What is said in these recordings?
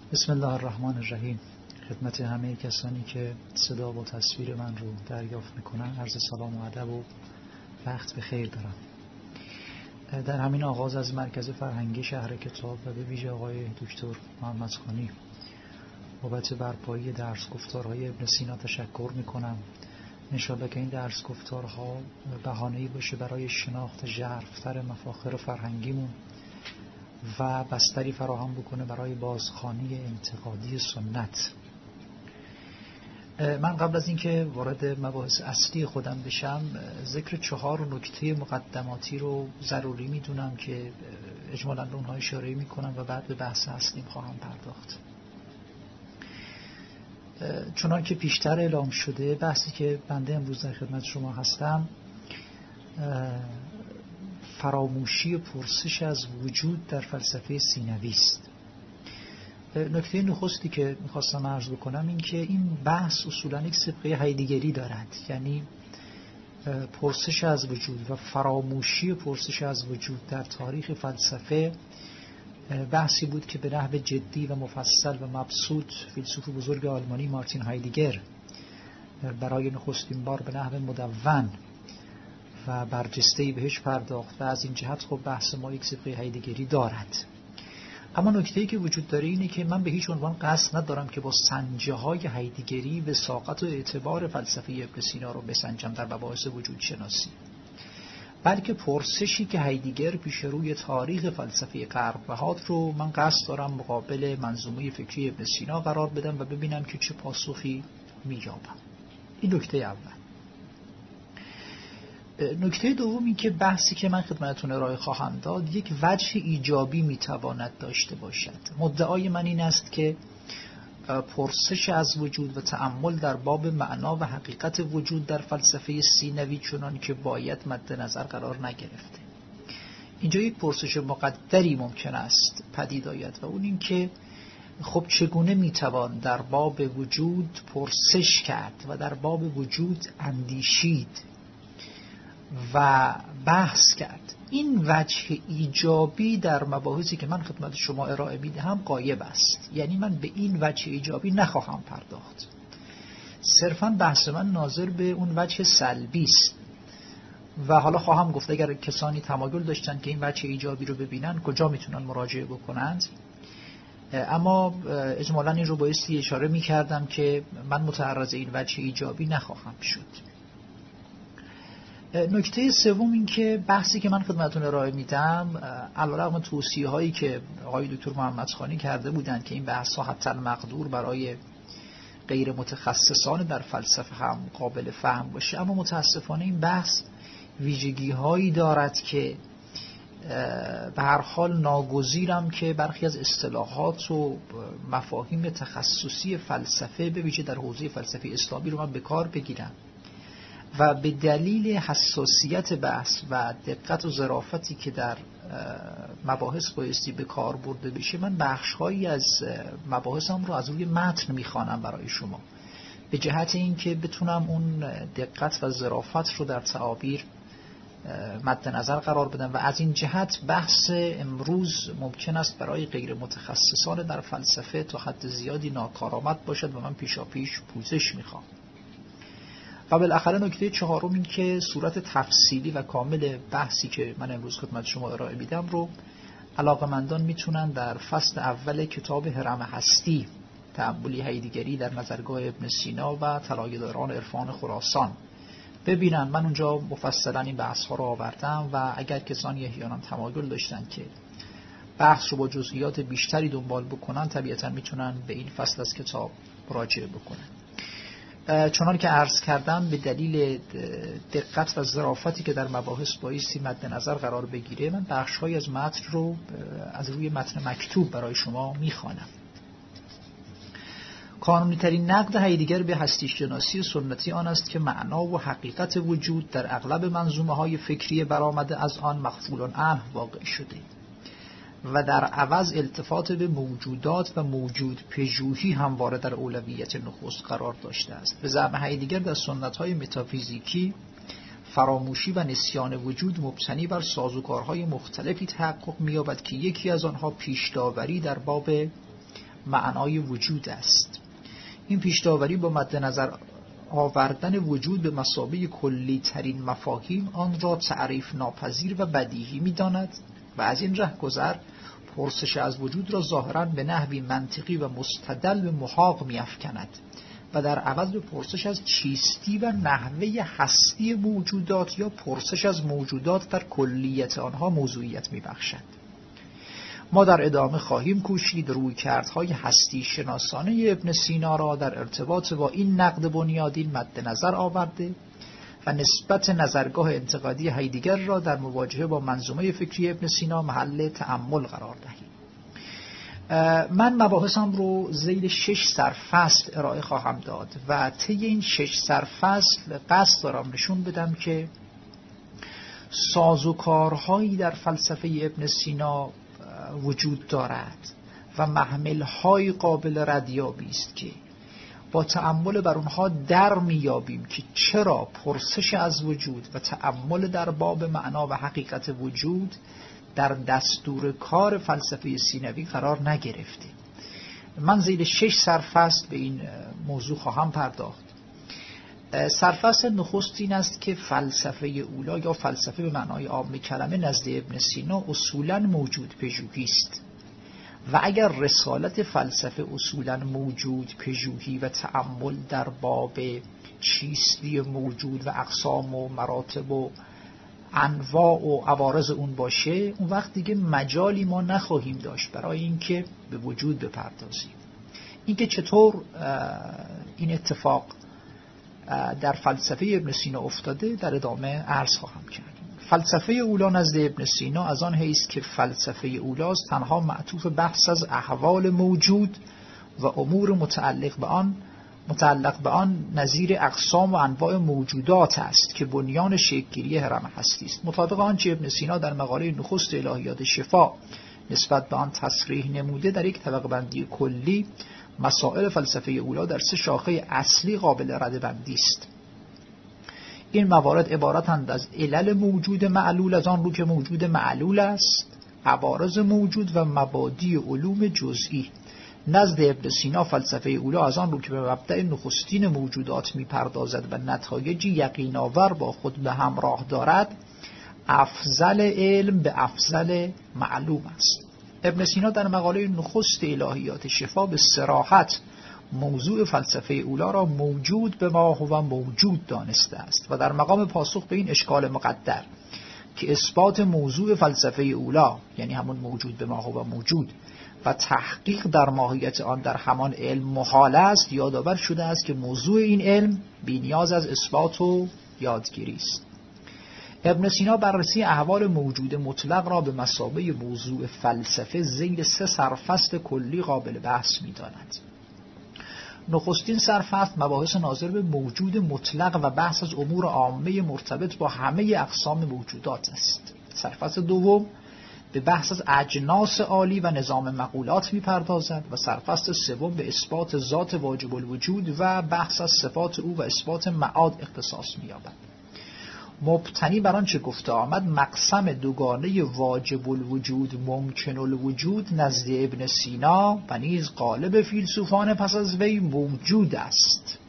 بسم الله الرحمن الرحیم. خدمت همه کسانی که صدا و تصویر من رو دریافت میکنن عرض سلام و ادب و وقت بخیر دارم. در همین آغاز از مرکز فرهنگی شهر کتاب و به ویژه آقای دکتر محمد خانی بابت برپایی درس گفتارهای ابن سینا تشکر میکنم. انشاءالله که این درس گفتارها بهانه‌ای باشه برای شناخت ژرف‌تر مفاخر فرهنگیمون و بستری فراهم بکنه برای بازخوانی انتقادی سنت. من قبل از اینکه وارد مباحث اصلی خودم بشم ذکر 4 نکته مقدماتی رو ضروری میدونم که اجمالاً به اونها اشاره میکنم و بعد به بحث اصلیم خواهم پرداخت. چنان که پیشتر اعلام شده بحثی که بنده امروز در خدمت شما هستم فراموشی پرسش از وجود در فلسفه سینوی است. نکته نخستی که میخواستم عرض بکنم این که این بحث اصولاً یک سابقه هایدگری دارد، یعنی پرسش از وجود و فراموشی پرسش از وجود در تاریخ فلسفه بحثی بود که به نحو جدی و مفصل و مبسوط فیلسوف بزرگ آلمانی مارتین هایدگر برای نخستین بار به نحو مدون و برجسته‌ای بهش پرداخت و از این جهت خب بحث ما یک سابقه هایدگری دارد. اما نکته‌ای که وجود داره اینه که من به هیچ عنوان قصد ندارم که با سنجه‌های هایدگری وثاقت و اعتبار فلسفه ابن سینا رو بسنجم در مباحث وجود شناسی، بلکه پرسشی که هایدگر پیش روی تاریخ فلسفه قرن‌هات رو من قصد دارم مقابل منظومه فکری ابن سینا قرار بدم و ببینم که چه پاسخی می‌یابم. این نکته اول. نکته دومی که بحثی که من خدمتتون ارائه خواهم داد یک وجه ایجابی میتواند داشته باشد. مدعای من این است که پرسش از وجود و تأمل در باب معنا و حقیقت وجود در فلسفه سینوی چنان که باید مد نظر قرار نگرفته. اینجا یک پرسش مقدری ممکن است پدید آید و اون این که خب چگونه میتوان در باب وجود پرسش کرد و در باب وجود اندیشید و بحث کرد. این وجه ایجابی در مباحثی که من خدمت شما ارائه میدهم غایب است، یعنی من به این وجه ایجابی نخواهم پرداخت. صرفاً بحث من ناظر به اون وجه سلبی است و حالا خواهم گفت اگر کسانی تمایل داشتن که این وجه ایجابی رو ببینن کجا میتونن مراجعه بکنند. اما اجمالاً این رو بایستی اشاره میکردم که من متعرض این وجه ایجابی نخواهم شد. نکته سوم این که بحثی که من خدمتتون ارائه میدم علیرغم توصیه هایی که آقای دکتر محمد خانی کرده بودند که این بحث ها حتی المقدور برای غیر متخصصان در فلسفه هم قابل فهم باشه، اما متاسفانه این بحث ویژگی هایی دارد که به هر حال ناگزیرم که برخی از اصطلاحات و مفاهیم تخصصی فلسفه به ویژه در حوزه فلسفه اسلامی رو من به کار بگیرم و به دلیل حساسیت بحث و دقت و ظرافتی که در مباحث بایستی به کار برده بشه من بخش‌هایی از مباحثم رو از روی متن میخوانم برای شما به جهت اینکه بتونم اون دقت و ظرافت رو در تعابیر مد نظر قرار بدم و از این جهت بحث امروز ممکن است برای غیر متخصصان در فلسفه تا حد زیادی ناکارآمد باشد و من پیشاپیش پوزش میخوام. و بالاخره نکته چهارم این که صورت تفصیلی و کامل بحثی که من امروز خدمت شما ارائه میدم رو علاقه‌مندان میتونن در فصل اول کتاب هرم هستی تأملی هایدگری در نظرگاه ابن سینا و طلایه‌داران عرفان خراسان ببینن. من اونجا مفصلا این بحث ها رو آوردم و اگر کسانی احیانا تمایل داشتن که بحث رو با جزئیات بیشتری دنبال بکنن طبیعتا میتونن به این فصل از کتاب مراجعه بکنن. چنان که عرض کردم به دلیل دقت و ظرافتی که در مباحث بایستی مد نظر قرار بگیره من بخش‌هایی از متن رو از روی متن مکتوب برای شما میخوانم. قانونی ترین نقد هایدگر به هستی شناسی سنتی آن است که معنا و حقیقت وجود در اغلب منظومه‌های فکری برآمده از آن مخفول عنه واقع شده و در عوض التفات به موجودات و موجود پژوهی همواره در اولویت نخست قرار داشته است. به زعم هایدگر در سنت‌های متافیزیکی فراموشی و نسیان وجود مبتنی بر سازوکارهای مختلفی تحقق می‌یابد که یکی از آنها پیش‌داوری در باب معنای وجود است. این پیش‌داوری با مد نظر آوردن وجود به مثابه کلی ترین مفاهیم آن را تعریف ناپذیر و بدیهی می‌داند و از این رهگذر پرسش از وجود را ظاهراً به نحوی منطقی و مستدل به محاق می‌افکند و در عوض به پرسش از چیستی و نحوه هستی موجودات یا پرسش از موجودات در کلیت آنها موضوعیت می‌بخشد. ما در ادامه خواهیم کوشید رویکردهای هستی شناسانه ابن سینا را در ارتباط با این نقد بنیادین مد نظر آورده و نسبت نظرگاه انتقادی هایدگر را در مواجهه با منظومه فکری ابن سینا محل تأمل قرار دهیم. من مباحثم رو ذیل 6 سرفصل ارائه خواهم داد و طی این 6 سرفصل قصد دارم نشون بدم که سازوکارهایی در فلسفه ابن سینا وجود دارد و محمل‌های قابل ردیابی است که با تأمل بر اونها در میابیم که چرا پرسش از وجود و تأمل در باب معنا و حقیقت وجود در دستور کار فلسفه سینوی قرار نگرفته. من ذیل 6 سرفصل به این موضوع خواهم پرداخت. سرفصل نخست این است که فلسفه اولی یا فلسفه به معنای عام کلمه نزد ابن سینا اصولاً موجود پژوهی است و اگر رسالت فلسفه اصولاً موجود پژوهی و تأمل در باب چیستی موجود و اقسام و مراتب و انواع و عوارض اون باشه، اون وقت دیگه مجالی ما نخواهیم داشت برای اینکه به وجود بپردازیم. اینکه چطور این اتفاق در فلسفه ابن سینا افتاده در ادامه عرض خواهم کرد. فلسفه اولی نزد ابن سینا از آن حیث که فلسفه اولاست تنها معطوف بحث از احوال موجود و امور متعلق به آن نظیر اقسام و انواع موجودات است که بنیان شکل‌گیری هرم هستی است. مطابق آنچه ابن سینا در مقاله نخست الهیات شفا نسبت به آن تصریح نموده، در یک طبقه بندی کلی مسائل فلسفه اولی در 3 شاخه اصلی قابل ردبندی است. این موارد عبارتند از علل موجود معلول از آن رو که موجود معلول است، عوارض موجود و مبادی علوم جزئی. نزد ابن سینا فلسفه اولی از آن رو که به مبدأ نخستین موجودات میپردازد و نتایجی یقین‌آور با خود به همراه دارد، افضل علم به افضل معلوم است. ابن سینا در مقاله نخست الهیات شفا به صراحت موضوع فلسفه اولی را موجود به ما هو موجود دانسته است و در مقام پاسخ به این اشکال مقدر که اثبات موضوع فلسفه اولی یعنی همون موجود به ما هو موجود و تحقیق در ماهیت آن در همان علم محال است، یادآور شده است که موضوع این علم بی‌نیاز از اثبات و یادگیری است. ابن سینا بررسی احوال موجود مطلق را به مثابه موضوع فلسفه ذیل 3 سرفصل کلی قابل بحث می‌داند. نخستین سرفصل مباحث ناظر به موجود مطلق و بحث از امور عامه مرتبط با همه اقسام موجودات است. سرفصل دوم به بحث از اجناس عالی و نظام مقولات می‌پردازد و سرفصل سوم به اثبات ذات واجب الوجود و بحث از صفات او و اثبات معاد اختصاص می‌یابد. مبتنی بر آنچه گفته آمد، مقسم دوگانه واجب الوجود ممکن الوجود نزد ابن سینا و نیز غالب فیلسوفان پس از وی موجود است.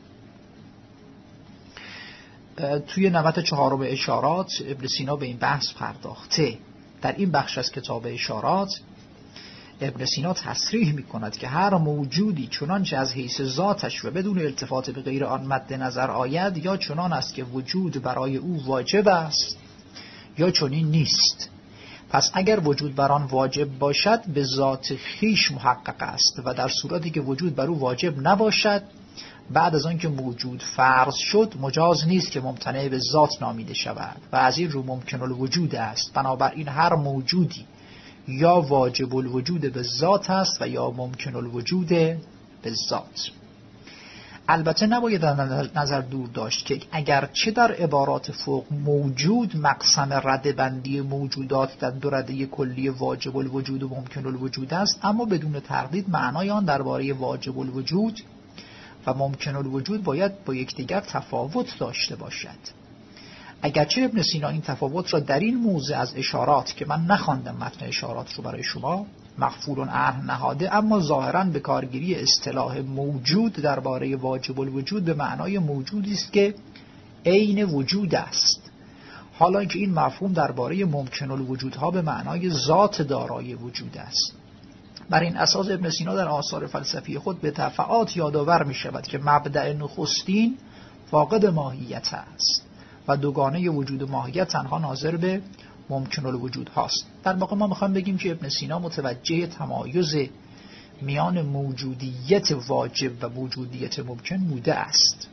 توی نوبت 4 اشارات ابن سینا به این بحث پرداخته. در این بخش از کتاب اشارات ابن سینا تصریح می کند که هر موجودی چنانچه از حیث ذاتش و بدون التفات به غیر آن مد نظر آید، یا چنان است که وجود برای او واجب است یا چنین نیست. پس اگر وجود بر آن واجب باشد به ذات خیش محقق است و در صورتی که وجود بر او واجب نباشد بعد از آن که موجود فرض شد مجاز نیست که ممتنع به ذات نامیده شود و از این رو ممکن الوجود است. بنابراین هر موجودی یا واجب الوجود به ذات است و یا ممکن الوجود به ذات. البته نباید نظر دور داشت که اگرچه در عبارات فوق موجود مقسم ردبندی موجودات در 2 رده کلی واجب الوجود و ممکن الوجود است، اما بدون تردید معنای آن درباره واجب الوجود و ممکن الوجود باید با یکدیگر تفاوت داشته باشد. اگرچه ابن سینا این تفاوت را در این موضع از اشارات که من نخواندم متن اشارات رو برای شما مغفول عنه نهاده، اما ظاهراً به کارگیری اصطلاح موجود درباره واجب الوجود به معنای موجودی است که عین وجود است، حالا که این مفهوم درباره ممکن الوجودها به معنای ذات دارای وجود است. بر این اساس ابن سینا در آثار فلسفی خود به دفعات یادآور می شود که مبدأ نخستین فاقد ماهیت است و دوگانه وجود و ماهیت تنها ناظر به ممکن الوجود هاست. در واقع ما میخوایم بگیم که ابن سینا متوجه تمایز میان موجودیت واجب و موجودیت ممکن بوده است.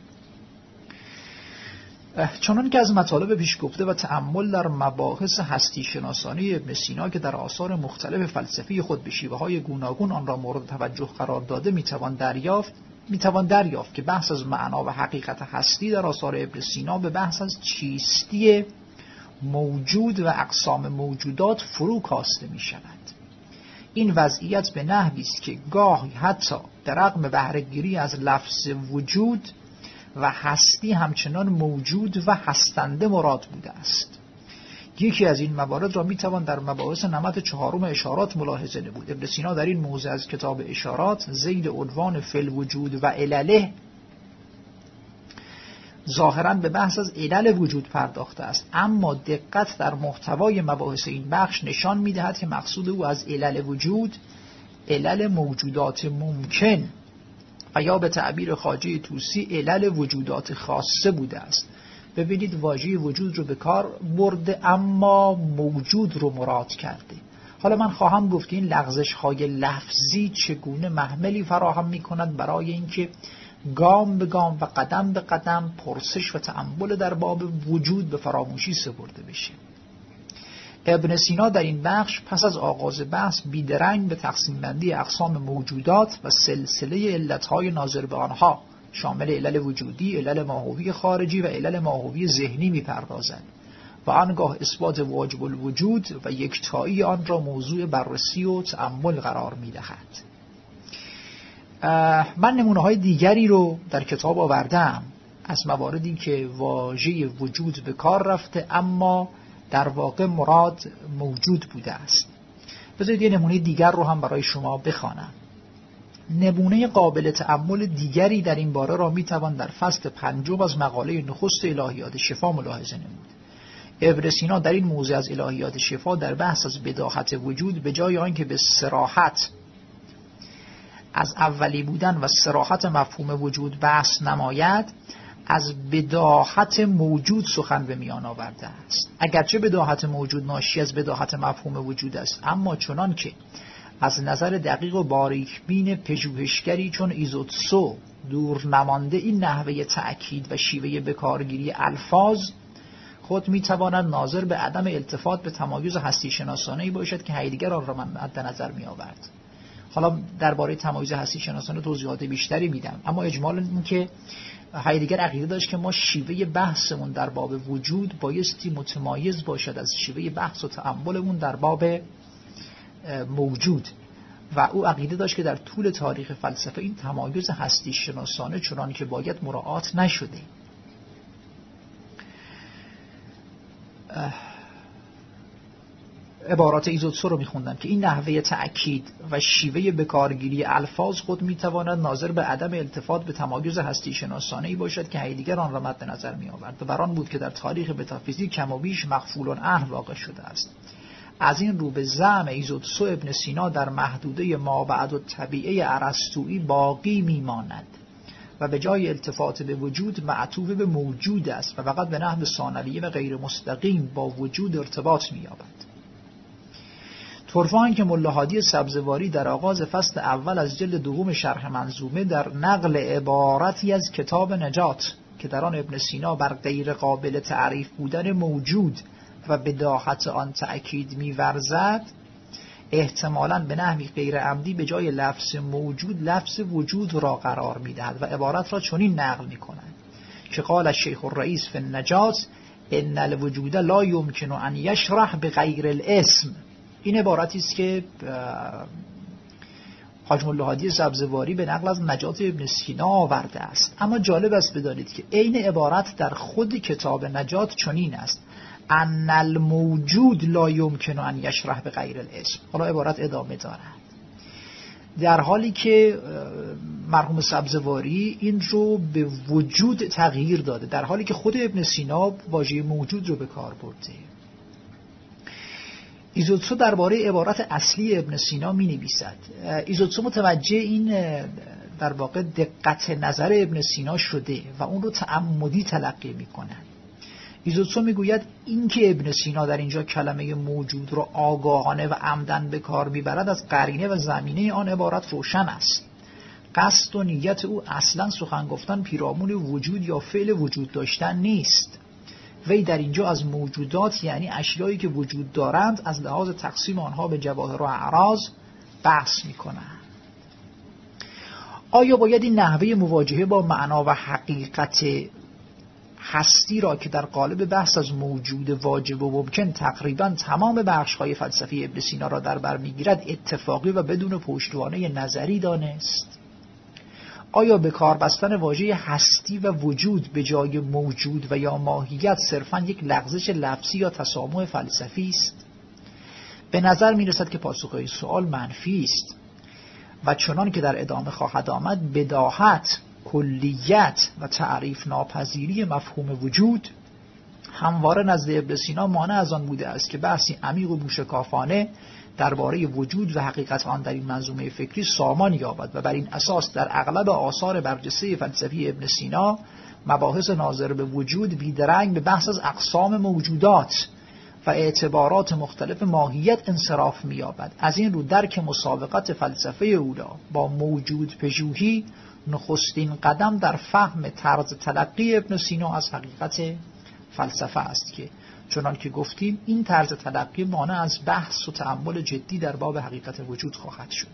چنان که از مطالب پیش گفته و تأمل در مباحث هستی شناسانی ابن سینا که در آثار مختلف فلسفی خود به شیوه‌های گوناگون آن را مورد توجه قرار داده میتوان دریافت که بحث از معنا و حقیقت هستی در آثار ابن سینا به بحث از چیستی موجود و اقسام موجودات فرو کاسته می شود. این وضعیت به نحوی است که گاهی حتی در رغم بهره‌گیری از لفظ وجود و هستی همچنان موجود و هستنده مراد بوده است. یکی از این موارد را میتوان در مباحث نمط 4 اشارات ملاحظه نمود. ابن سینا در این موضع از کتاب اشارات زیر عنوان فی الوجود و علله ظاهراً به بحث از علل وجود پرداخته است، اما دقت در محتوای مباحث این بخش نشان میدهد که مقصود او از علل وجود علل موجودات ممکن و یا به تعبیر خواجه طوسی علل وجودات خاصه بوده است. ببینید واژه وجود رو به کار برده اما موجود رو مراد کرده. حالا من خواهم گفت که این لغزش‌های لفظی چگونه محملی فراهم می‌کند برای اینکه گام به گام و قدم به قدم پرسش و تأمل در باب وجود به فراموشی سپرده بشه. ابن سینا در این بخش پس از آغاز بحث بیدرنگ به تقسیم بندی اقسام موجودات و سلسله علتهای ناظر به آنها شامل علل وجودی، علل ماهوی خارجی و علل ماهوی ذهنی می‌پردازد و آنگاه اثبات واجب الوجود و یکتایی آن را موضوع بررسی و تأمل قرار می‌دهد. من نمونه‌های دیگری رو در کتاب آوردم از مواردی که واژه وجود به کار رفته اما در واقع مراد موجود بوده است. بذارید یه نمونه دیگر رو هم برای شما بخوانم. نمونه قابل تأمل دیگری در این باره را میتوان در فصل 5 از مقاله نخست الهیات شفا ملاحظه نمود. ابن سینا در این موضوع از الهیات شفا در بحث از بداهت وجود به جای آنکه به صراحت از اولی بودن و صراحت مفهوم وجود بحث نماید، از بداهت موجود سخن به میان آورده است. اگرچه بداهت موجود ناشی از بداهت مفهوم وجود است، اما چنان که از نظر دقیق و باریک بین پژوهشگری چون ایزوتسو دور نمانده این نحوه تأکید و شیوه بکارگیری الفاظ خود میتواند ناظر به عدم التفات به تمایز هستی شناسانه‌ای باشد که هایدگر آن را مد نظر می آورد. حالا درباره تمایز هستی شناسانه توضیحات بیشتری میدم، اما اجمالاً این که هایدگر عقیده داشت که ما شیوه بحثمون در باب وجود بایستی متمایز باشد از شیوه بحث و تأملمون در باب موجود، و او عقیده داشت که در طول تاریخ فلسفه این تمایز هستی شناسانه چنان که باید مراعات نشده. عبارات ایزوتسو رو میخوندم که این نحوه تأکید و شیوه بکارگیری الفاظ خود میتواند ناظر به عدم التفات به تمایز هستی شناسانه‌ای باشد که هایدگر آن را مد نظر میآورد و بر آن بود که در تاریخ متافیزیک کم و بیش مغفول عنه واقع شده است. از این رو به زعم ایزوتسو ابن سینا در محدوده مابعد و طبیعه ارسطویی باقی میماند و به جای التفات به وجود معطوف به موجود است و فقط به نحو ثانویه و غیر مستقیم با وجود ارتباط می‌یابد. طرفان که ملا هادی سبزواری در آغاز فصل اول از جلد دوم شرح منظومه در نقل عبارتی از کتاب نجات که در آن ابن سینا بر غیر قابل تعریف بودن موجود و بداهت آن تأکید می‌ورزد، احتمالاً به نحوی غیر عمدی به جای لفظ موجود لفظ وجود را قرار می‌دهد و عبارت را چنین نقل می‌کند که قال الشیخ الرئیس فی النجات ان الوجود لا یمکن ان یشرح بغیر الاسم. این عبارتی است که حاج ملا هادی سبزواری به نقل از نجات ابن سینا آورده است. اما جالب است بدانید که عین عبارت در خود کتاب نجات چنین است: ان الموجود لا یمکن ان یشرح به غیر الاسم. حالا عبارت ادامه دارد، در حالی که مرحوم سبزواری این رو به وجود تغییر داده، در حالی که خود ابن سینا واژه موجود رو به کار برده. ایزوتسو درباره عبارت اصلی ابن سینا می نویسد. ایزوتسو متوجه این در واقع دقت نظر ابن سینا شده و اون رو تعمدی تلقی می کنند. ایزوتسو می گوید این که ابن سینا در اینجا کلمه موجود رو آگاهانه و عمدن به کار می برد از قرینه و زمینه آن عبارت روشن است. قصد و نیت او اصلا سخن گفتن پیرامون وجود یا فعل وجود داشتن نیست. وی در اینجا از موجودات یعنی اشیایی که وجود دارند از لحاظ تقسیم آنها به جواهر و اعراض بحث می کنند. آیا باید این نحوه مواجهه با معنا و حقیقت هستی را که در قالب بحث از موجود واجب و ممکن تقریبا تمام بخش‌های فلسفی ابن سینا را در بر می‌گیرد اتفاقی و بدون پشتوانه نظری دانست؟ آیا به کار بستن واژه هستی و وجود به جای موجود و یا ماهیت صرفاً یک لغزش لفظی یا تسامح فلسفی است؟ به نظر می‌رسد که پاسخ این سوال منفی است و چنان که در ادامه خواهد آمد بداهت، کلیت و تعریف ناپذیری مفهوم وجود همواره نزد ابن سینا مانع از آن بوده است که بحثی عمیق و موشکافانه درباره وجود و حقیقت آن در این منظومه فکری سامان یابد و بر این اساس در اغلب آثار برجسته فلسفی ابن سینا مباحث ناظر به وجود بیدرنگ به بحث از اقسام موجودات و اعتبارات مختلف ماهیت انصراف می‌یابد. از این رو درک مسابقت فلسفه اولا با موجود پژوهی نخستین قدم در فهم طرز تلقی ابن سینا از حقیقت فلسفه است که چنان که گفتیم این طرز تلقی مانع از بحث و تأمل جدی در باب حقیقت وجود خواهد شد.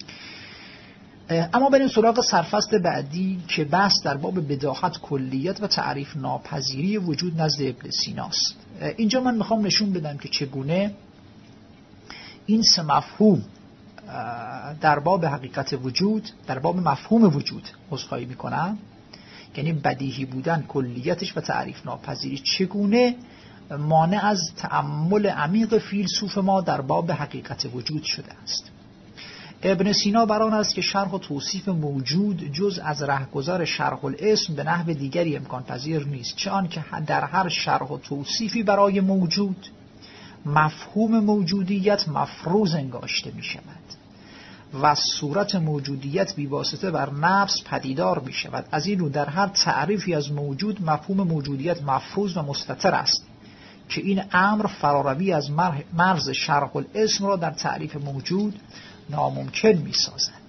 اما بریم سراغ سرفصل بعدی که بحث در باب بداهت، کلیت و تعریف ناپذیری وجود نزد ابن سیناست. اینجا من میخوام نشون بدم که چگونه این سه مفهوم در باب حقیقت وجود، در باب مفهوم وجود عذرخواهی میکنم، یعنی بدیهی بودن، کلیتش و تعریف ناپذیری، چگونه مانع از تأمل عمیق فیلسوف ما در باب حقیقت وجود شده است. ابن سینا بر آن است که شرح و توصیف موجود جز از رهگذر شرح الاسم به نحو دیگری امکان پذیر نیست، چه آن که در هر شرح و توصیفی برای موجود مفهوم موجودیت مفروض انگاشته می شود و صورت موجودیت بیواسطه بر نفس پدیدار می شود. از این رو در هر تعریفی از موجود مفهوم موجودیت مفروض و مستتر است که این امر فراروی از مرز شرح الاسم را در تعریف موجود ناممکن می سازد.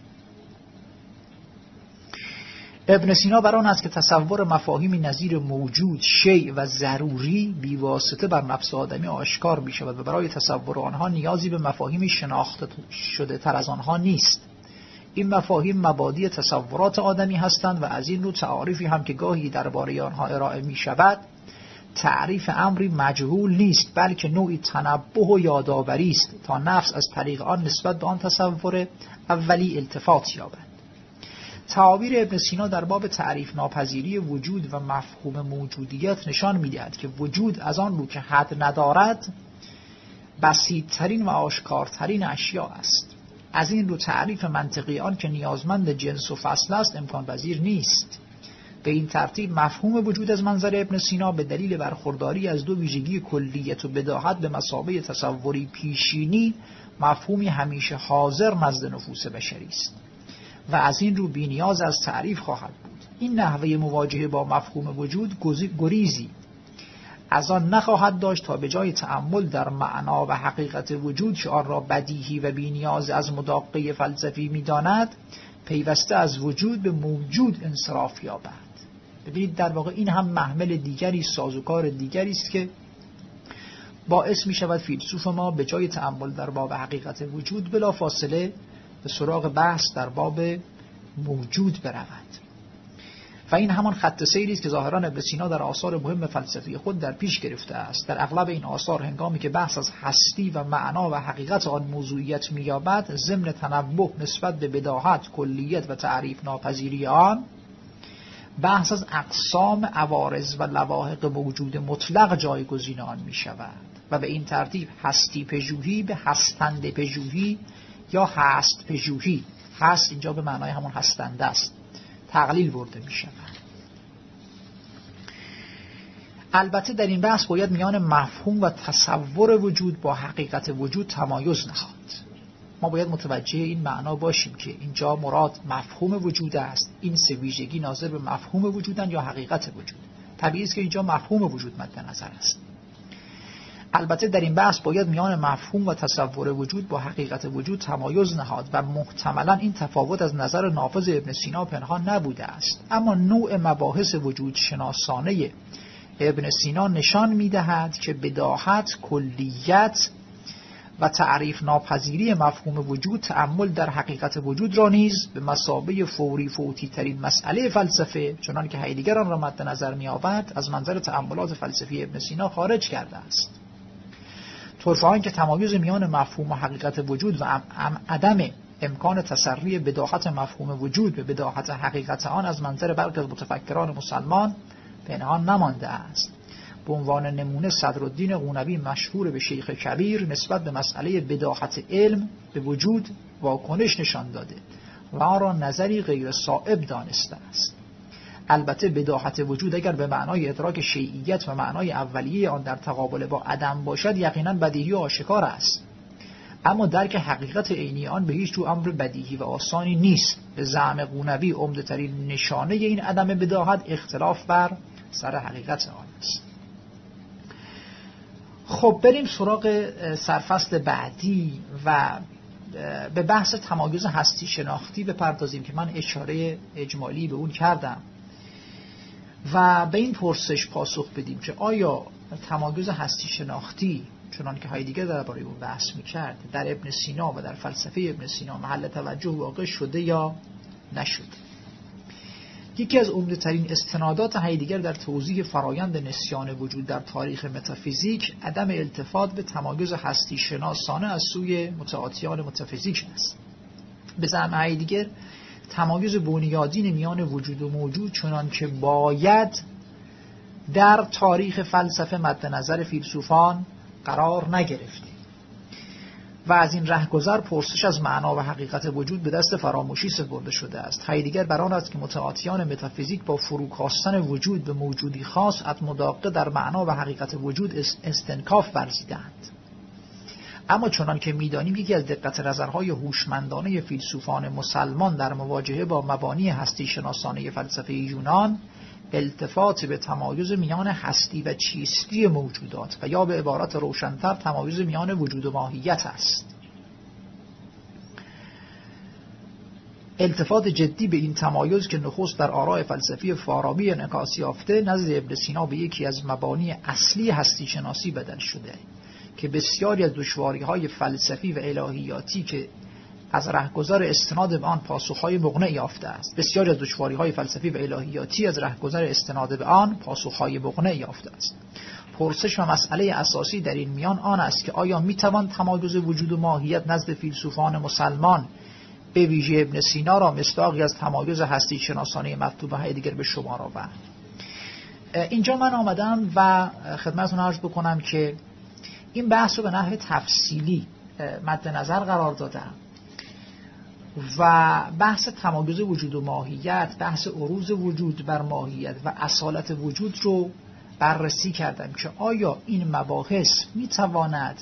ابن سینا بر آن است که تصور مفاهیمی نظیر موجود، شیء و ضروری بیواسطه بر نفس آدمی آشکار می شود و برای تصور آنها نیازی به مفاهیمی شناخته شده تر از آنها نیست. این مفاهیم مبادی تصورات آدمی هستند و از این رو تعاریفی هم که گاهی درباره آنها ارائه می شود تعریف امری مجهول نیست، بلکه نوعی تنبه و یادآوری است تا نفس از طریق آن نسبت به آن تصور اولی التفات یابد. تعابیر ابن سینا در باب تعریف ناپذیری وجود و مفهوم موجودیت نشان می‌دهد که وجود از آن رو که حد ندارد بسیط‌ترین و آشکارترین اشیاء است. از این رو تعریف منطقی آن که نیازمند جنس و فصل است امکان پذیر نیست. به این ترتیب مفهوم وجود از منظر ابن سینا به دلیل برخورداری از دو ویژگی کلیت و بداهت به مثابه تصوری پیشینی مفهومی همیشه حاضر نزد نفوس بشری است و از این رو بی‌نیاز از تعریف خواهد بود. این نحوه مواجهه با مفهوم وجود گریزی از آن نخواهد داشت تا به جای تأمل در معنا و حقیقت وجود که آن را بدیهی و بی‌نیاز از مداقه فلسفی می‌داند پیوسته از وجود به موجود انصراف یابد. ببینید در واقع این هم محمل دیگری، سازوکار دیگری است که باعث می شود فیلسوف ما به جای تأمل در باب حقیقت وجود بلا فاصله به سراغ بحث در باب موجود برود و این همان خط سیری است که ظاهرا ابن سینا در آثار مهم فلسفی خود در پیش گرفته است. در اغلب این آثار هنگامی که بحث از هستی و معنا و حقیقت آن موضوعیت می‌یابد ضمن تنبه نسبت به بداهت، کلیت و تعریف ناپذیری آن بحث از اقسام عوارض و لواحق موجود مطلق جایگزین آن می شود و به این ترتیب هستی پژوهی به هستنده پژوهی یا هست پژوهی، هست اینجا به معنای همون هستنده است، تقلیل برده می شود. البته در این بحث باید میان مفهوم و تصور وجود با حقیقت وجود تمایز نهاد. ما باید متوجه این معنا باشیم که اینجا مراد مفهوم وجود است، این سه ویژگی ناظر به مفهوم وجودن یا حقیقت وجود. طبیعی است که اینجا مفهوم وجود مد نظر است. البته در این بحث باید میان مفهوم و تصور وجود با حقیقت وجود تمایز نهاد و محتملا این تفاوت از نظر نافذ ابن سینا پنهان نبوده است، اما نوع مباحث وجود شناسانه ابن سینا نشان می‌دهد که بداهت، کلیت و تعریف ناپذیری مفهوم وجود تأمل در حقیقت وجود را نیز به مثابه فوری فوتی ترین مسئله فلسفه، چنان که هایدگر آن را مد نظر می‌یابد، از منظر تأملات فلسفی ابن سینا خارج کرده است. طرفه آن که تمایز میان مفهوم و حقیقت وجود و عدم امکان تسری بداهت مفهوم وجود به بداهت حقیقت آن از منظر برخی از متفکران مسلمان پنهان نمانده است. به عنوان نمونه صدرالدین قونوی مشهور به شیخ کبیر نسبت به مسئله بداهت علم به وجود واکنش نشان داده و آن را نظری غیر صائب دانسته است. البته بداهت وجود اگر به معنای ادراک شیعیت و معنای اولیه آن در تقابل با عدم باشد یقینا بدیهی و آشکار است، اما درک حقیقت عینی آن به هیچ جو امر بدیهی و آسانی نیست. به زعم قونوی عمده ترین نشانه این عدم بداهت اختلاف بر سر حقیقت آن است. خب بریم سراغ سرفصل بعدی و به بحث تمایز هستی شناختی بپردازیم که من اشاره اجمالی به اون کردم و به این پرسش پاسخ بدیم که آیا تمایز هستی شناختی چنان که هایدگر درباره اون بحث می‌کرد در ابن سینا و در فلسفه ابن سینا محل توجه واقع شده یا نشده؟ یکی از عمده‌ترین استنادات هایدگر در توضیح فرایند نسیان وجود در تاریخ متافیزیک عدم التفات به تمایز هستی شناسانه از سوی متعاطیان متافیزیک است. به زعم هایدگر تمایز بنیادین میان وجود و موجود چنان که باید در تاریخ فلسفه مد نظر فیلسوفان قرار نگرفته و از این رهگذر پرسش از معنا و حقیقت وجود به دست فراموشی سپرده شده است. هایدگر بر آن است که متعاطیان متافیزیک با فروکاستن وجود به موجودی خاص از مداقه در معنا و حقیقت وجود استنکاف ورزیدند. اما چنان که می‌دانیم یکی از دقت نظرهای هوشمندانه فیلسوفان مسلمان در مواجهه با مبانی هستی شناسانه فلسفه یونان التفات به تمایز میان هستی و چیستی موجودات و یا به عبارت روشن‌تر تمایز میان وجود و ماهیت است. التفات جدی به این تمایز که نخست در آراء فلسفی فارابی انعکاس یافته نزد ابن سینا به یکی از مبانی اصلی هستی شناسی بدل شده که بسیاری از دشواری‌های فلسفی و الهیاتی که از رهگذر استناد به آن پاسخ‌های مقنع یافته است. بسیاری از دشواری‌های فلسفی و الهیاتی از رهگذر استناد به آن پاسخ‌های مقنع یافته است. پرسش و مسئله اساسی در این میان آن است که آیا می‌توان تمایز وجود و ماهیت نزد فیلسوفان مسلمان به ویژه ابن سینا را مصداقی از تمایز هستی شناسانه مطلوب هایدگر به شمار آورد؟ اینجا من آمدم و خدمتتون عرض بکنم که این بحث رو به نحو تفصیلی مد نظر قرار دادم و بحث تمایز وجود و ماهیت، بحث عروض وجود بر ماهیت و اصالت وجود رو بررسی کردم که آیا این مباحث میتواند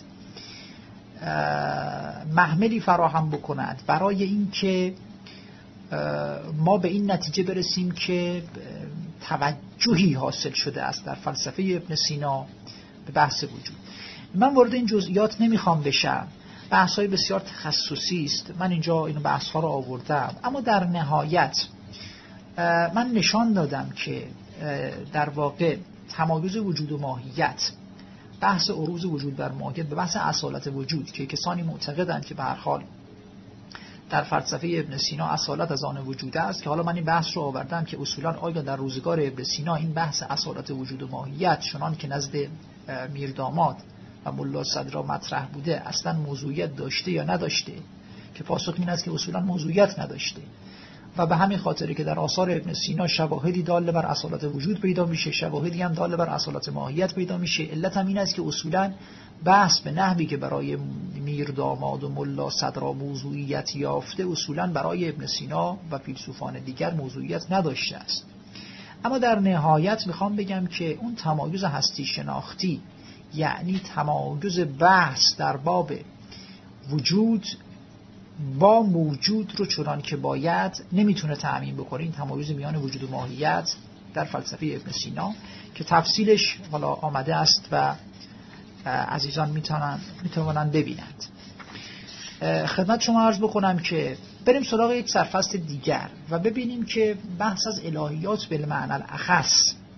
محملی فراهم بکند برای اینکه ما به این نتیجه برسیم که توجهی حاصل شده است در فلسفه ابن سینا به بحث وجود. من وارد این جزئیات نمیخوام بشم، بحث‌های بسیار تخصصی است، من اینجا این بحث‌ها رو آوردم، اما در نهایت من نشان دادم که در واقع تمایز وجود و ماهیت، بحث عروض وجود بر ماهیت به بحث اصالت وجود که کسانی معتقدند که به هر حال در فلسفه ابن سینا اصالت از آن وجود است، که حالا من این بحث رو آوردم که اصولا آیا در روزگار ابن سینا این بحث اصالت وجود و ماهیت چنان که نزد میرداماد و ملا صدرا مطرح بوده اصلا موضوعیت داشته یا نداشته، که پاسخ این است که اصولا موضوعیت نداشته. و به همین خاطری که در آثار ابن سینا شواهدی دال بر اصالت وجود پیدا میشه، شواهدی هم دال بر اصالت ماهیت پیدا میشه. علت هم این است که اصولاً بحث به نحوی که برای میر داماد و ملا صدرا موضوعیت یافته اصولاً برای ابن سینا و فیلسوفان دیگر موضوعیت نداشته است. اما در نهایت میخوام بگم که اون تمایز هستی شناختی، یعنی تمایز بحث در باب وجود با موجود رو چنان که باید نمیتونه تعمیم بکنه. این تمایز میان وجود و ماهیت در فلسفه ابن سینا که تفصیلش حالا آمده است و عزیزان میتونن ببینند. خدمت شما عرض بکنم که بریم سراغ یک سرفصل دیگر و ببینیم که بحث از الهیات بالمعنی الاخص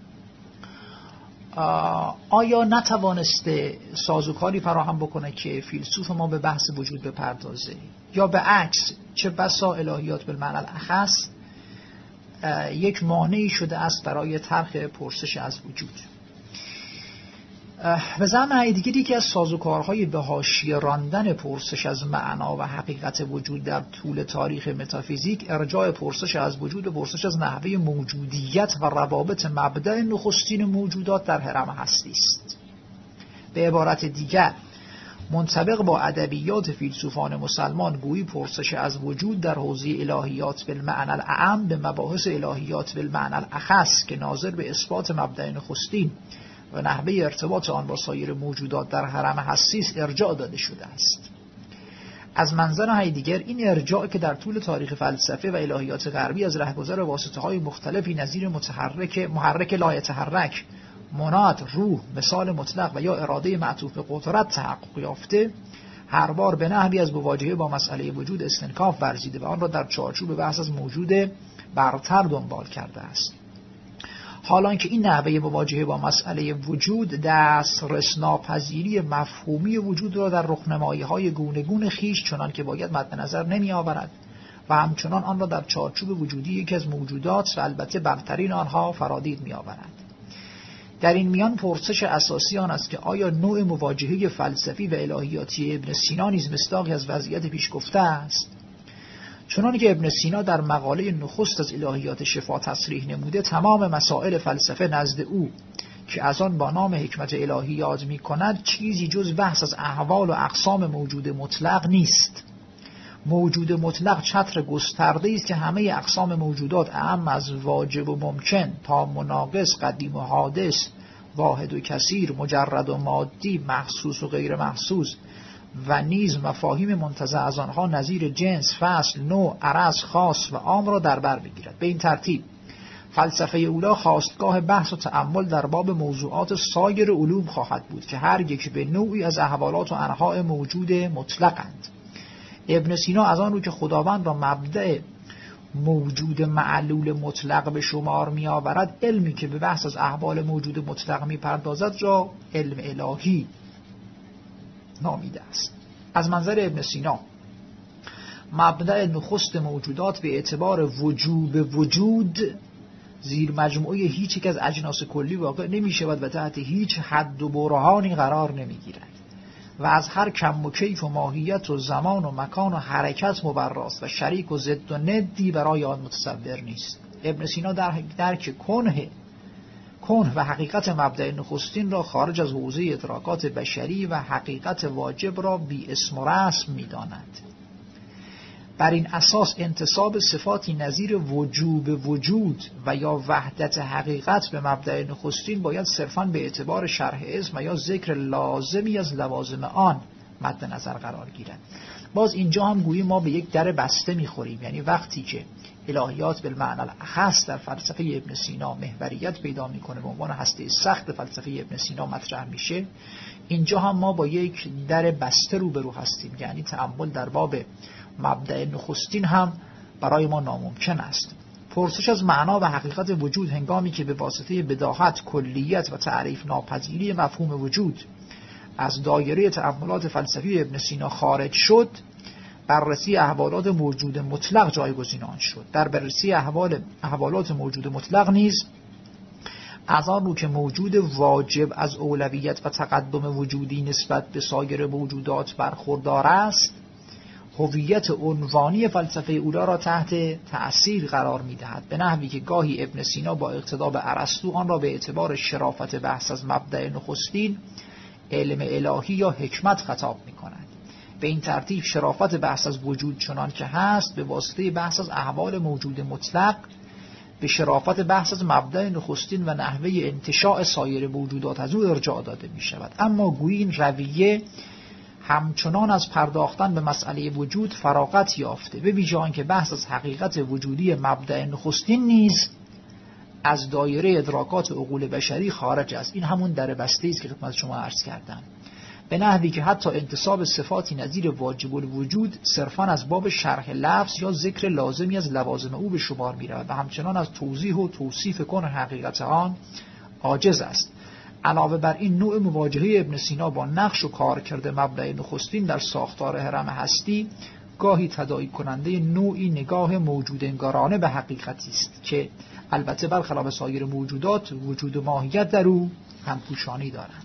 آیا نتوانسته سازوکاری فراهم بکنه که فیلسوف ما به بحث وجود بپردازه، یا به عکس چه بسا الهیات بالمعنی الاخص یک مانعی شده است برای طرح پرسش از وجود. به زعم هایدگر یکی از سازوکارهای به حاشیه راندن پرسش از معنا و حقیقت وجود در طول تاریخ متافیزیک ارجاع پرسش از وجود و پرسش از نحوه موجودیت و روابط مبدأ نخستین موجودات در هرم هستی است. به عبارت دیگر منطبق با ادبیات فیلسوفان مسلمان گویی پرسش از وجود در حوزه الهیات بالمعنی الاعم به مباحث الهیات بالمعنی الاخص که ناظر به اثبات مبدأ نخستین و نحوه ارتباط آن با سایر موجودات در حرم هستی است ارجاع داده شده است. از منظر هایدگر این ارجاع که در طول تاریخ فلسفه و الهیات غربی از رهگذر واسطه‌های مختلفی نظیر محرک لا یتحرک، مناد، روح، مثال مطلق و یا اراده معطوف به قدرت تحقق یافته، هر بار به نحوی از مواجهه با مسئله وجود استنکاف ورزیده و آن را در چارچوب بحث از موجود برتر دنبال کرده است. حالان که این نحوه مواجهه با مسئله وجود دسترس ناپذیری مفهومی وجود را در رخنمایی‌های گوناگون خیش چنان که باید مد نظر نمی آورد و همچنان آن را در چارچوب وجودی یکی از موجودات و البته برترین آنها فرادید می آورد. در این میان پرسش اساسی آن است که آیا نوع مواجهه فلسفی و الهیاتی ابن سینا نیز مصداقی از وضعیت پیش گفته است؟ چنانکه که ابن سینا در مقاله نخست از الهیات شفا تصریح نموده، تمام مسائل فلسفه نزد او که از آن با نام حکمت الهی یاد می کند چیزی جز بحث از احوال و اقسام موجود مطلق نیست. موجود مطلق چتر گسترده است که همه اقسام موجودات اعم از واجب و ممکن تا مناقص، قدیم و حادث، واحد و کثیر، مجرد و مادی، محسوس و غیر محسوس و نیز مفاهیم منتزع از آنها نظیر جنس، فصل، نوع، عرض، خاص و عام را در بر بگیرد. به این ترتیب فلسفه اولا خواستگاه بحث و تأمل در باب موضوعات سایر علوم خواهد بود که هر یک به نوعی از احوالات و انواع موجود مطلقند. ابن سینا از آن رو که خداوند را مبدأ موجود معلول مطلق به شمار می آورد، علمی که به بحث از احوال موجود مطلق می پردازد را علم الهی نامیده است. از منظر ابن سینا مبدأ نخست موجودات به اعتبار وجوب وجود زیر مجموعه هیچ یک از اجناس کلی واقع نمی شود و تحت هیچ حد و برهانی قرار نمی گیرد و از هر کم و کیف و ماهیت و زمان و مکان و حرکت مبراست و شریک و ضد و ندی برای آن متصور نیست. ابن سینا درک کنه و حقیقت مبدأ نخستین را خارج از حوزه ادراکات بشری و حقیقت واجب را بی اسم و رسم می داند. بر این اساس انتساب صفاتی نظیر وجوب وجود و یا وحدت حقیقت به مبدأ نخستین باید صرفاً به اعتبار شرح اسم و یا ذکر لازمی از لوازم آن مد نظر قرار گیرد. باز اینجا هم گویی ما به یک در بسته میخوریم، یعنی وقتی که الهیات بالمعنی الاخص در فلسفه ابن سینا محوریت پیدا میکنه به عنوان هسته سخت فلسفه ابن سینا مطرح میشه، اینجا هم ما با یک در بسته روبرو هستیم، یعنی تأمل در باب مبدأ نخستین هم برای ما ناممکن است. پرسش از معنا و حقیقت وجود هنگامی که به واسطه بداهت، کلیت و تعریف ناپذیری مفهوم وجود از دایره تأملات فلسفی ابن سینا خارج شد، بررسی احوالات موجود مطلق جایگزین آن شد. در بررسی احوالات موجود مطلق نیز از آن رو که موجود واجب از اولویت و تقدم وجودی نسبت به سایر موجودات برخوردار است، هویت عنوانی فلسفه اولی را تحت تأثیر قرار می‌دهد، به نحوی که گاهی ابن سینا با اقتدا به ارسطو آن را به اعتبار شرافت بحث از مبدأ نخستین علم الهی یا حکمت خطاب می‌کند. به این ترتیب شرافت بحث از وجود چنان که هست به واسطه بحث از احوال موجود مطلق به شرافت بحث از مبدأ نخستین و نحوه انتشاء سایر موجودات از او ارجاع داده می شود. اما گویی این رویه همچنان از پرداختن به مسئله وجود فراغت یافته، به ویژه آنکه بحث از حقیقت وجودی مبدأ نخستین نیز از دایره ادراکات عقول بشری خارج است. این همون در بسته است که خدمت شما عرض کردم، به نحوی که حتی انتصاب صفاتی نظیر واجب الوجود صرفاً از باب شرح لفظ یا ذکر لازمی از لوازم او به شمار می رود و همچنان از توضیح و توصیف کن حقیقت آن عاجز است. علاوه بر این، نوع مواجهه ابن سینا با نقش و کارکرد مبدأ نخستین در ساختار هرم هستی گاهی تداعی کننده نوعی نگاه موجود انگارانه به حقیقتی است که البته برخلاف سایر موجودات وجود و ماهیت در او همپوشانی دارند.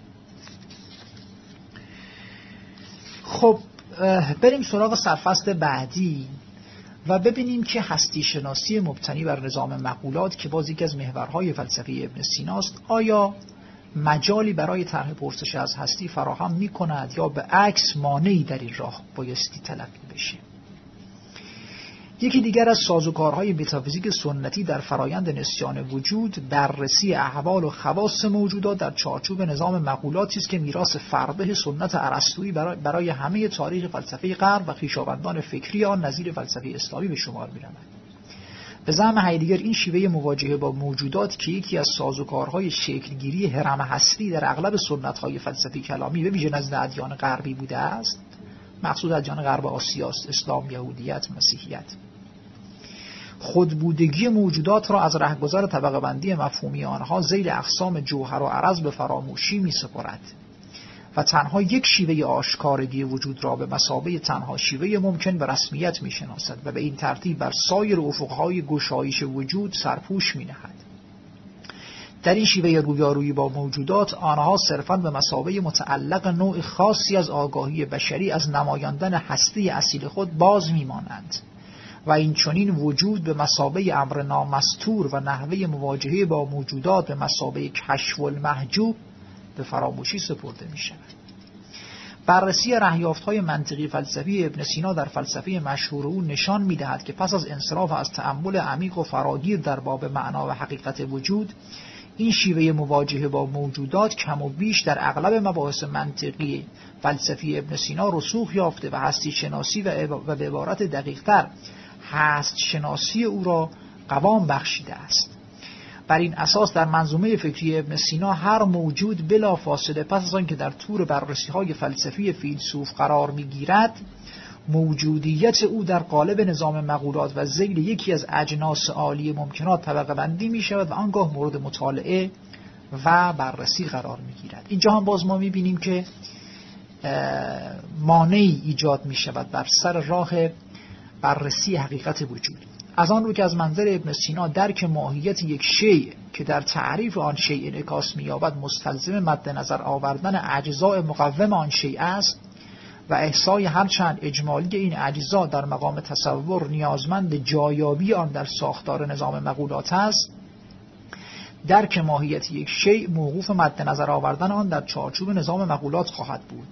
خب بریم سراغ سرفصل بعدی و ببینیم که هستی شناسی مبتنی بر نظام مقولات که باز یکی از محورهای فلسفه ابن سیناست آیا مجالی برای طرح پرسش از هستی فراهم می کند یا به عکس مانعی در این راه بایستی تلقی بشه. یکی دیگر از سازوکارهای متافیزیک سنتی در فرایند نسیان وجود بررسی احوال و خواص موجودات در چارچوب نظام مقولاتی است که میراث فربه سنت ارسطویی برای همه تاریخ فلسفه غرب و خویشاوندان فکری آن نظیر فلسفه اسلامی به شمار می‌رود. به زعم هایدگر این شیوه مواجهه با موجودات که یکی از سازوکارهای شکلگیری هرم هستی در اغلب سنت‌های فلسفی کلامی به ویژه نزد ادیان غربی بوده است، مقصود ادیان غرب آسیا است، اسلام، یهودیت، مسیحیت، خودبودگی موجودات را از رهگذر طبقه بندی مفهومی آنها زیر اقسام جوهر و عرض به فراموشی می سپرد و تنها یک شیوه آشکارگی وجود را به مثابه تنها شیوه ممکن به رسمیت می شناسد و به این ترتیب بر سایر افقهای گشایش وجود سرپوش می نهد. در این شیوه رویارویی با موجودات آنها صرفاً به مثابه متعلق نوع خاصی از آگاهی بشری از نمایاندن هستی اصیل خود باز می مانند و این چنین وجود به مثابه امر نامستور و نحوه مواجهه با موجودات به مثابه کشف المحجوب به فراموشی سپرده می شود. بررسی رهیافت‌های منطقی فلسفی ابن سینا در فلسفه مشهور او نشان می‌دهد که پس از انصراف از تأمل عمیق و فراگیر در باب معنا و حقیقت وجود، این شیوه مواجهه با موجودات کم و بیش در اغلب مباحث منطقی فلسفی ابن سینا رسوخ یافته و هستی شناسی و به عبارت دقیق‌تر هست شناسی او را قوام بخشیده است. بر این اساس در منظومه فکری ابن سینا هر موجود بلافاصله پس از آن که در طور بررسی‌های فلسفی فیلسوف قرار می‌گیرد، موجودیت او در قالب نظام مقولات و ذیل یکی از اجناس عالی ممکنات طبقه بندی می‌شود و آنگاه مورد مطالعه و بررسی قرار می‌گیرد. اینجا هم باز ما می‌بینیم که مانعی ایجاد می‌شود بر سر راه بررسی حقیقت وجود. از آن رو که از منظر ابن سینا درک ماهیت یک شیء که در تعریف آن شیء انعکاس می‌یابد مستلزم مد نظر آوردن اجزاء مقوم آن شیء است و احصای هرچند اجمالی این اجزا در مقام تصور نیازمند جایابی آن در ساختار نظام مقولات است، درک ماهیت یک شیء موقوف مد نظر آوردن آن در چارچوب نظام مقولات خواهد بود.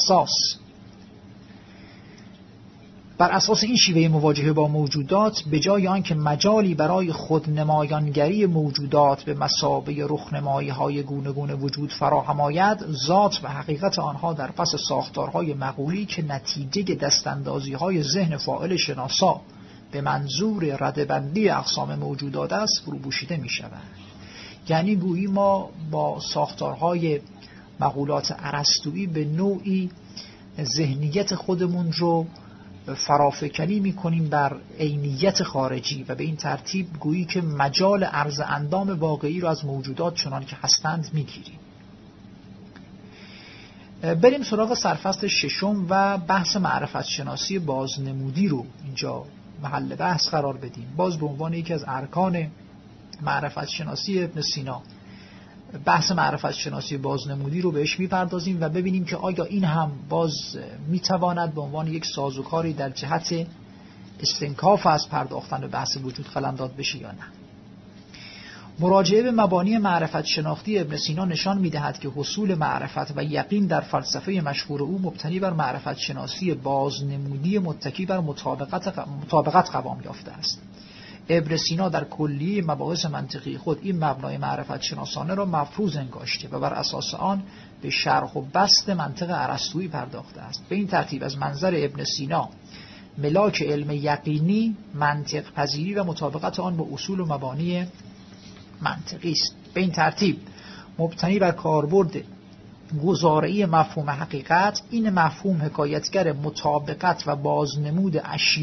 بر اساس این شیوه مواجهه با موجودات، به جای آنکه مجالی برای خودنمایانگری موجودات به مثابه رخنمایی‌های گوناگون وجود فراهم آید، ذات و حقیقت آنها در پس ساختارهای مقولی که نتیجه دستاندازی‌های ذهن فاعل شناسا به منظور ردبندی اقسام موجودات است فروپوشیده می‌شود. یعنی گویی ما با ساختارهای مقولات ارسطویی به نوعی ذهنیت خودمون رو فرافکنی می‌کنیم بر عینیت خارجی و به این ترتیب گویی که مجال عرض اندام واقعی رو از موجودات چنان که هستند می‌گیریم. بریم سراغ سرفصل ششم و بحث معرفت شناسی بازنمودی رو اینجا محل بحث قرار بدیم. باز به عنوان یکی از ارکان معرفت شناسی ابن سینا بحث معرفت شناسی بازنمودی رو بهش میپردازیم و ببینیم که آیا این هم باز میتواند به عنوان یک سازوکاری در جهت استنکاف از پرداختن به بحث وجود قلمداد بشه یا نه. مراجعه به مبانی معرفت شناختی ابن سینا نشان می‌دهد که حصول معرفت و یقین در فلسفه مشهور او مبتنی بر معرفت شناسی بازنمودی متکی بر مطابقت قوام یافته است. ابن سینا در کلیه مباحث منطقی خود این مبنای معرفت شناسانه را مفروض انگاشته و بر اساس آن به شرح و بسط منطق ارسطویی پرداخته است. به این ترتیب از منظر ابن سینا ملاک علم یقینی منطق پذیری و مطابقت آن با اصول و مبانی منطقی است. به این ترتیب مبتنی بر کاربرد گزاره‌ای مفهوم حقیقت، این مفهوم حکایتگر مطابقت و بازنمود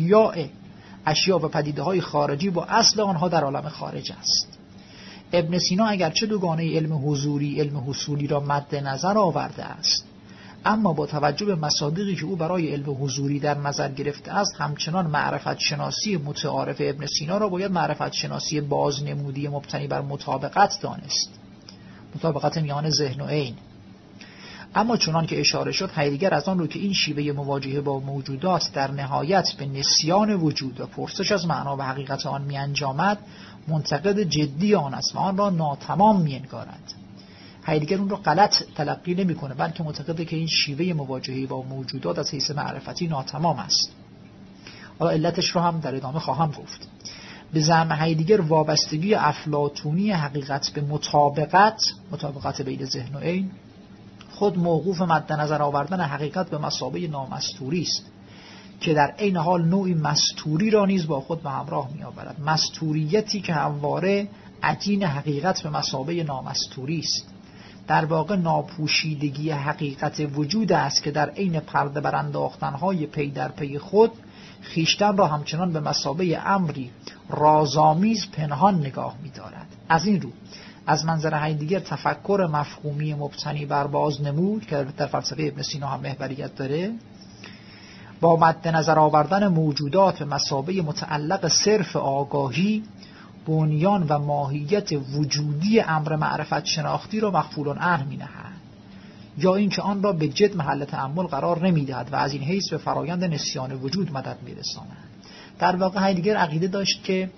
اشیاء و پدیده‌های خارجی با اصل آنها در عالم خارج است. ابن سینا اگرچه دوگانه علم حضوری علم حصولی را مد نظر آورده است، اما با توجه به مصادیقی که او برای علم حضوری در نظر گرفته است، همچنان معرفت شناسی متعارف ابن سینا را باید معرفت شناسی بازنمودی مبتنی بر مطابقت دانست، مطابقت میان ذهن و عین. اما چنان که اشاره شد، هایدگر از آن رو که این شیوه مواجهه با موجودات در نهایت به نسیان وجود و پرسش از معنا و حقیقت آن می انجامد، منتقد جدی آن است و آن را ناتمام می انگارد. هایدگر اون رو غلط تلقی نمی‌کنه، بلکه معتقده که این شیوه مواجهه با موجودات از حیث معرفتی ناتمام است. حالا علتش رو هم در ادامه خواهم گفت. به زعم هایدگر وابستگی افلاطونی حقیقت به مطابقت بین ذهن و عین خود موقوف مد نظر آوردن حقیقت به مثابه نامستوری است که در عین حال نوعی مستوری را نیز با خود به همراه می‌آورد. مستوریتی که همواره عجین حقیقت به مثابه نامستوری است. در واقع ناپوشیدگی حقیقت وجود است که در عین پرده برانداختن‌های پی در پی خود خیشتن را همچنان به مثابه امری رازآمیز پنهان نگاه می‌دارد. از این رو از منظر هایدگر تفکر مفهومی مبتنی بر بازنمود که در فلسفه ابن سینا هم محوریت داره، با مد نظر آوردن موجودات به مثابه متعلق صرف آگاهی، بنیان و ماهیت وجودی امر معرفت شناختی را مغفول عنه می‌نهد، یا اینکه آن را به جد محل تأمل قرار نمی‌دهد و از این حیث به فرایند نسیان وجود مدد می‌رساند. در واقع هایدگر عقیده داشت که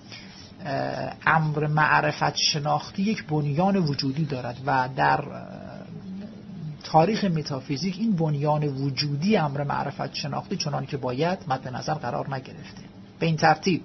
امر معرفت شناختی یک بنیان وجودی دارد و در تاریخ متافیزیک این بنیان وجودی امر معرفت شناختی چنان که باید مد نظر قرار نگرفته. به این ترتیب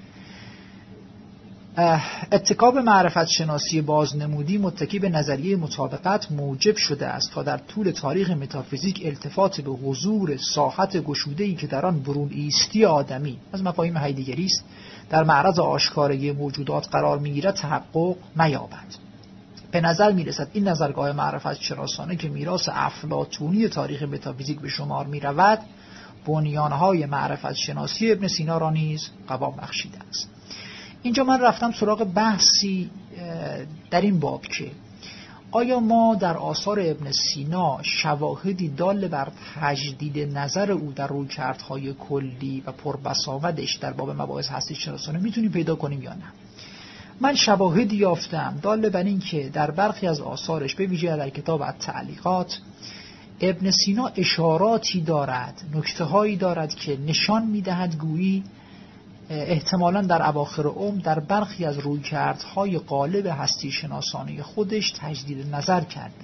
اتکاب معرفت شناسی بازنمودی متکی به نظریه مطابقت موجب شده است تا در طول تاریخ متافیزیک التفات به حضور ساحت گشوده‌ای که در آن برون ایستی آدمی از مفاهیم هایدگری است در معرض آشکارگی موجودات قرار می‌گیرد تحقق نیابد. به نظر می‌رسد این نظرگاه معرفت شناسانه که میراث افلاطونی تاریخ متافیزیک به شمار می‌رود، بنیان‌های معرفت شناسی ابن سینا را نیز قوام بخشیده است. اینجا من رفتم سراغ بحثی در این باب که آیا ما در آثار ابن سینا شواهدی دال بر تجدید نظر او در رویکردهای کلی و پربسامدش در باب مباحث هستی شناسانه میتونیم پیدا کنیم یا نه؟ من شواهدی یافتم دال بر این که در برخی از آثارش، به ویژه در کتاب التعلیقات، ابن سینا اشاراتی دارد، نکته‌هایی دارد که نشان میدهد گویی احتمالاً در اواخر عمر در برخی از رویکردهای غالب هستی شناسانه خودش تجدید نظر کرده.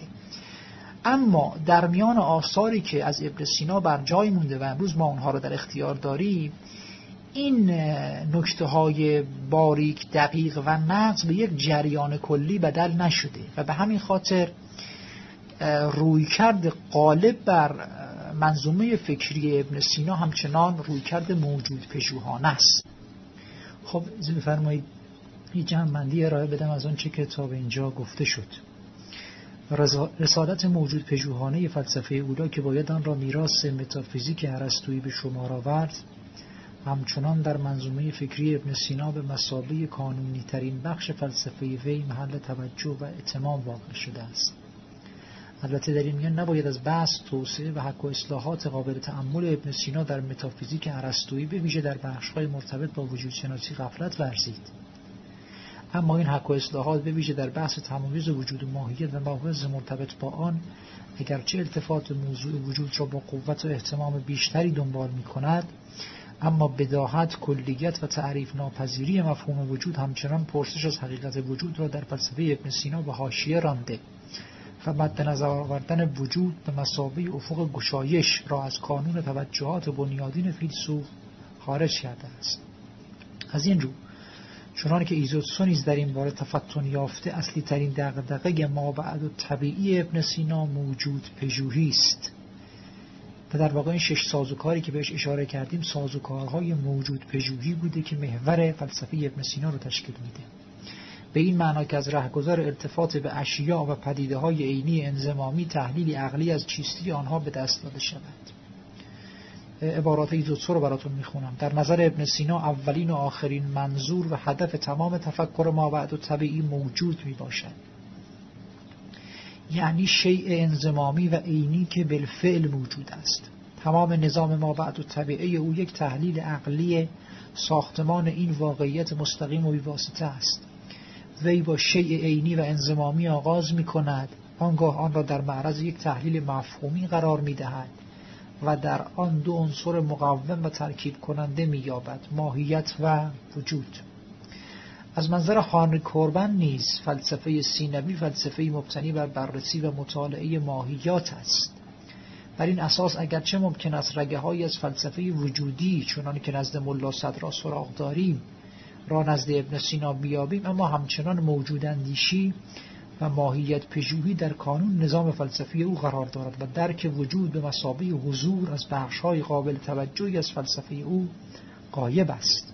اما در میان آثاری که از ابن سینا بر جای مونده و امروز ما اونها رو در اختیار داریم، این نکته‌های باریک، دقیق و نقض به یک جریان کلی بدل نشده و به همین خاطر رویکرد غالب بر منظومه فکری ابن سینا همچنان رویکرد موجود پژوهانه است. خب اجازه بفرمایید یه جمع‌بندی ارائه بدم از اون چه که تا به اینجا گفته شد. رسالت موجود پژوهانه فلسفه اولی که باید آن را میراث متافیزیک ارسطویی به شمار آورد، همچنان در منظومه فکری ابن سینا به مثابه کانونی ترین بخش فلسفه وی محل توجه و اهتمام واقع شده است. البته در این میان نباید از بحث، توسعه و حق و اصلاحات قابل تأمل ابن سینا در متافیزیک ارسطویی به ویژه در بخش‌های مرتبط با وجود شناسی غفلت ورزید. اما این حق و اصلاحات به ویژه در بحث تمایز وجود و ماهیت و مباحث مرتبط با آن اگرچه التفات موضوع وجود را با قوت و اهتمام بیشتری دنبال می‌کند، اما بداهت، کلیت و تعریف ناپذیری مفهوم وجود همچنان پرسش از حقیقت وجود را در فلسفه ابن سینا به حاشیه رانده و مد نظر آوردن وجود به مثابه افق گشایش را از کانون توجهات بنیادین فیلسوف خارج کرده است. از این رو چنان که ایزوتسو نیز در این باره تفتن یافته، اصلی ترین دغدغه مابعد و طبیعی ابن سینا موجود پژوهی است و در واقع این 6 سازوکاری که بهش اشاره کردیم سازوکارهای موجود پژوهی بوده که محور فلسفه ابن سینا رو تشکیل میده، به این معنا که از رهگذر التفات به اشیاء و پدیده‌های عینی انضمامی تحلیلی عقلی از چیستی آنها به دست داده شود. عبارات ایزوتسو رو براتون میخونم. در نظر ابن سینا اولین و آخرین منظور و هدف تمام تفکر مابعد و طبیعی موجود میباشد، یعنی شیء انضمامی و عینی که بالفعل موجود است. تمام نظام مابعد و طبیعی او یک تحلیل عقلی ساختمان این واقعیت مستقیم و بی‌واسطه است. وی با شیء عینی و انضمامی آغاز می‌کند، آنگاه آن را در معرض یک تحلیل مفهومی قرار می‌دهد و در آن دو عنصر مقوم و ترکیب کننده می‌یابد، ماهیت و وجود. از منظر هانری کوربن نیز فلسفه سینوی فلسفه مبتنی بر بررسی و مطالعه ماهیات است. بر این اساس اگرچه ممکن است رگه‌هایی از فلسفه وجودی چنان که نزد ملا صدرا سراغ داریم را نزد ابن سینا بیابیم، اما همچنان موجود اندیشی و ماهیت پژوهی در کانون نظام فلسفی او قرار دارد و درک وجود به مثابه حضور از بخش‌های قابل توجهی از فلسفه او غایب است.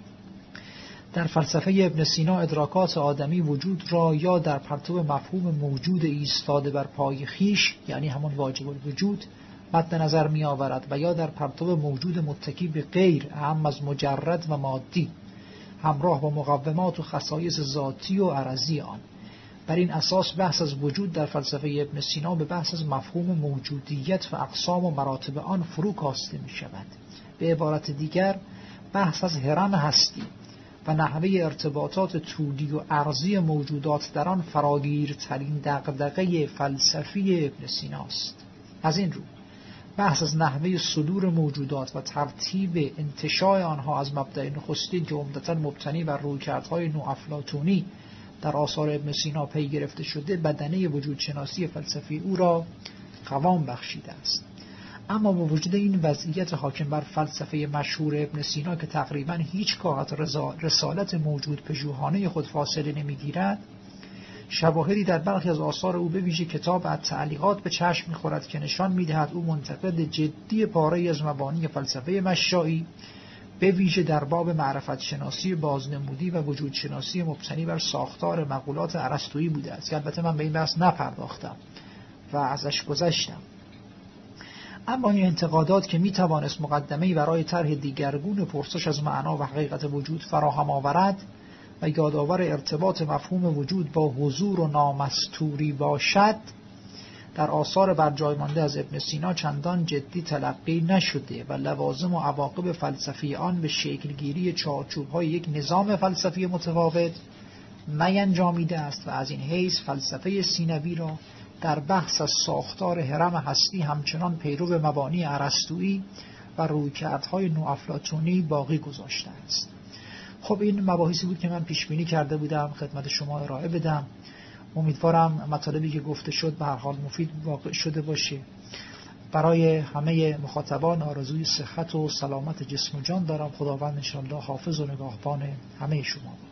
در فلسفه ابن سینا ادراکات آدمی وجود را یا در پرتو مفهوم موجود ایستاده بر پای خیش، یعنی همون واجب الوجود، مد نظر می آورد و یا در پرتو موجود متکی به غیر، اهم از مجرد و مادی، همراه با مقومات و خصایص ذاتی و عرضی آن. بر این اساس بحث از وجود در فلسفه ابن سینا به بحث از مفهوم موجودیت و اقسام و مراتب آن فرو کاسته می شود. به عبارت دیگر بحث از هرم هستی و نحوه ارتباطات طولی و عرضی موجودات در آن فراگیرترین دغدغه فلسفی ابن سیناست. از این رو بحث از نحوه صدور موجودات و ترتیب انتشاء آنها از مبدأ نخستین که عمدتاً مبتنی بر رویکردهای نوافلاطونی در آثار ابن سینا پی گرفته شده، بدنه وجود شناسی فلسفی او را قوام بخشیده است. اما با وجود این وضعیت حاکم بر فلسفه مشهور ابن سینا که تقریباً هیچگاه از رسالت موجود پژوهانه خود فاصله نمیگیرد، شواهدی در برخی از آثار او به ویژه کتاب التعلیقات به چشم می‌خورد که نشان می‌دهد او منتقد جدی پاره‌ای از مبانی فلسفه مشائی به ویژه در باب معرفت شناسی بازنمودی و وجود شناسی مبتنی بر ساختار مقولات ارسطویی بوده است که البته من به این بحث نپرداختم و ازش گذشتم. اما این انتقادات که میتوانست مقدمه‌ای برای طرح دیگرگون پرسش از معنا و حقیقت وجود فراهم آورد و یادآور ارتباط مفهوم وجود با حضور و نامستوری باشد، در آثار برجای مانده از ابن سینا چندان جدی تلقی نشده و لوازم و عواقب فلسفی آن به شکلگیری چارچوب‌های یک نظام فلسفی متفاوت نینجامیده است و از این حیث فلسفه سینوی را در بحث از ساختار هرم هستی همچنان پیرو مبانی ارسطویی و رویکردهای نوافلاطونی باقی گذاشته است. خب این مباحثی بود که من پیش بینی کرده بودم خدمت شما ارائه بدم. امیدوارم مطالبی که گفته شد به هر حال مفید واقع شده باشه. برای همه مخاطبان آرزوی صحت و سلامت جسم و جان دارم. خداوند انشاءالله حافظ و نگاهبان همه شما